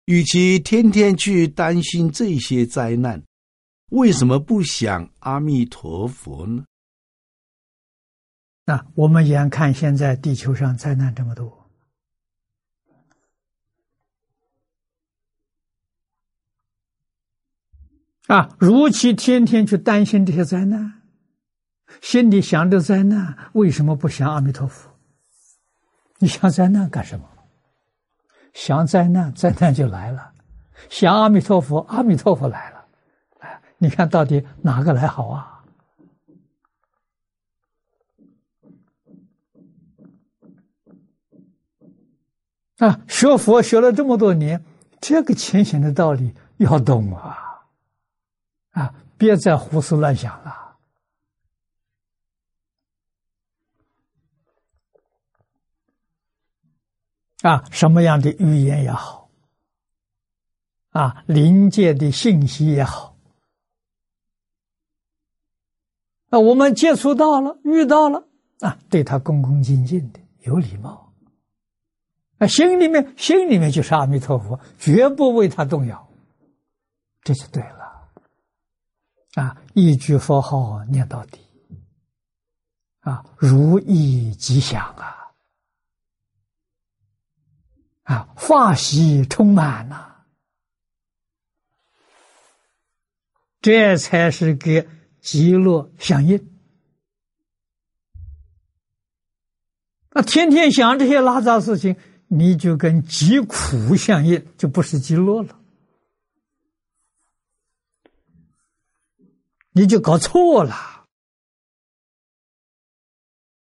与其天天去担心这些灾难，为什么不想阿弥陀佛呢？ 我们眼看现在地球上灾难这么多，如其天天去担心这些灾难，心里想着灾难，为什么不想阿弥陀佛？你想灾难干什么？想灾难，灾难就来了；想阿弥陀佛，阿弥陀佛来了。你看到底哪个来好啊？学佛学了这么多年，这个浅显的道理要懂别再胡思乱想了。什么样的语言也好，灵界的信息也好，我们接触到了，遇到了，对他恭恭敬敬的，有礼貌。心里面就是阿弥陀佛，绝不为他动摇，这就对了。一句佛号念到底，如意吉祥法喜充满这才是给极乐相应。天天想这些拉杂事情，你就跟极苦相应，就不是极乐了，你就搞错了。